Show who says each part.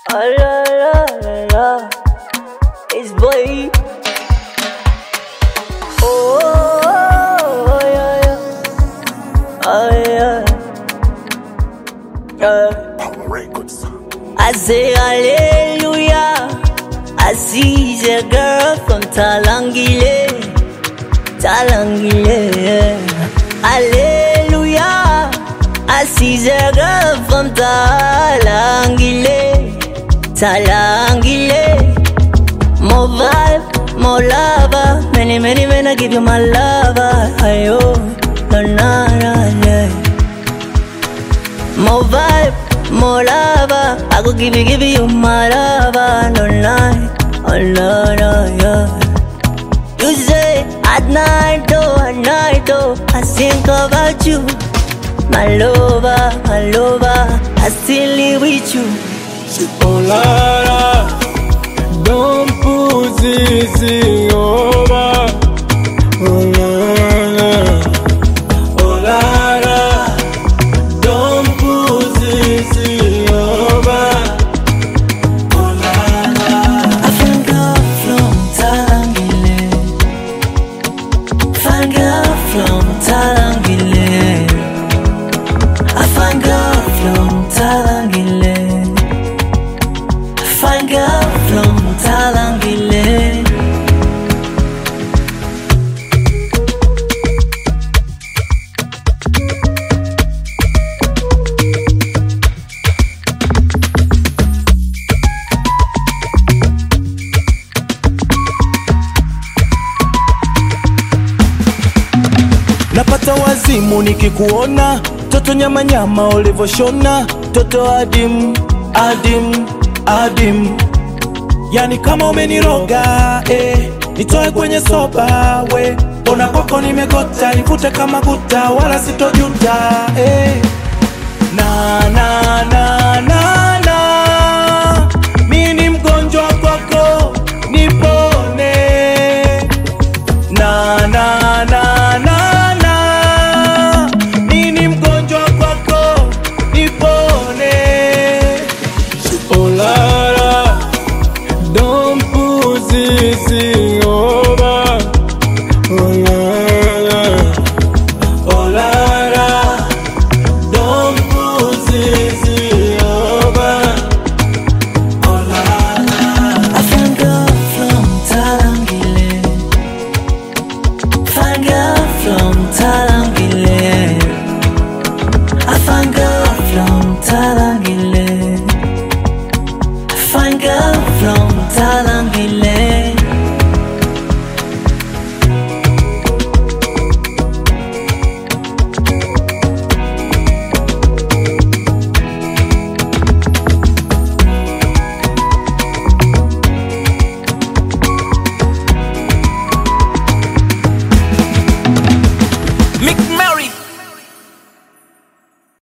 Speaker 1: Oh la la la la, it's boy. Oh yeah yeah, oh yeah.
Speaker 2: Power Records.
Speaker 1: I say hallelujah. I see the girl from Talangile, Talangile. Hallelujah. I see the girl from Talangile, Talangile. More vibe, more lava. Many men I give you my lover. Ayo, no na na yeah. More vibe, more lava. I go give you my lover. No night, oh no no yeah. You say at night oh, I think about you. My lover, I still live with you.
Speaker 2: Oh Lara, don't put this over. Oh Lara, oh Lara, don't put this over. Oh Lara,
Speaker 1: I found girl from Talangile, found girl from Talangile. I find girl from Talangile, find girl from Talangile.
Speaker 2: napata wazimu nikikuona, toto nyama nyama ulivoshona, toto adim, adim, adim. Yani kama umeniroga, nitoe kwenye soba, we. Ona kwako nimegota, nivute kama guta, wala sitojuta,